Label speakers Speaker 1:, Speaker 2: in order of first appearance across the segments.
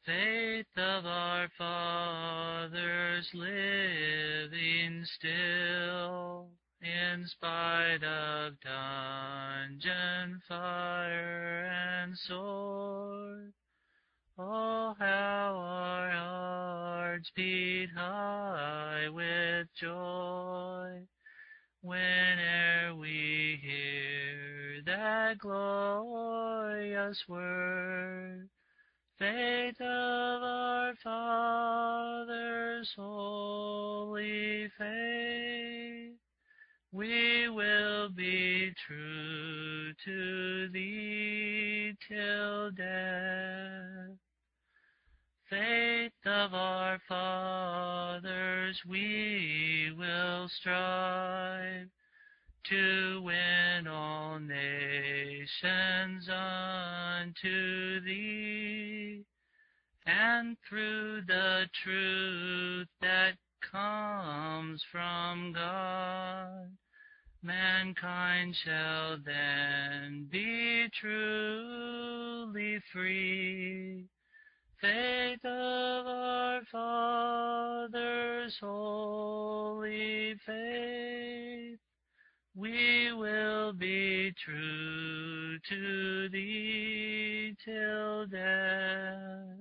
Speaker 1: Faith of our fathers living still, in spite of dungeon, fire, and sword. Oh, how our hearts beat high with joy, whene'er we hear that glorious word. Faith of our fathers, holy faith, we will be true to thee till death. Faith of our fathers, we will strive to win all nations unto thee, and through the truth that comes from God, mankind shall then be truly free. Faith of our fathers, holy faith, we will be true to thee till death.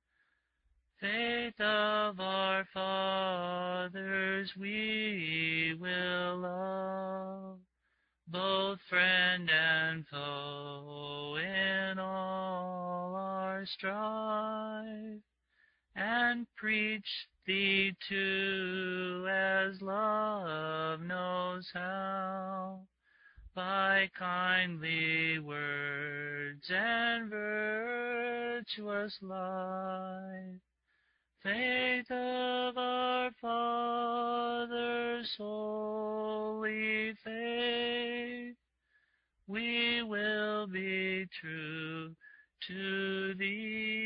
Speaker 1: Faith of our fathers, we will love, both friend and foe in all our strife, and preach thee too as love knows how, by kindly words and virtuous life. Faith of our fathers, holy faith, we will be true to thee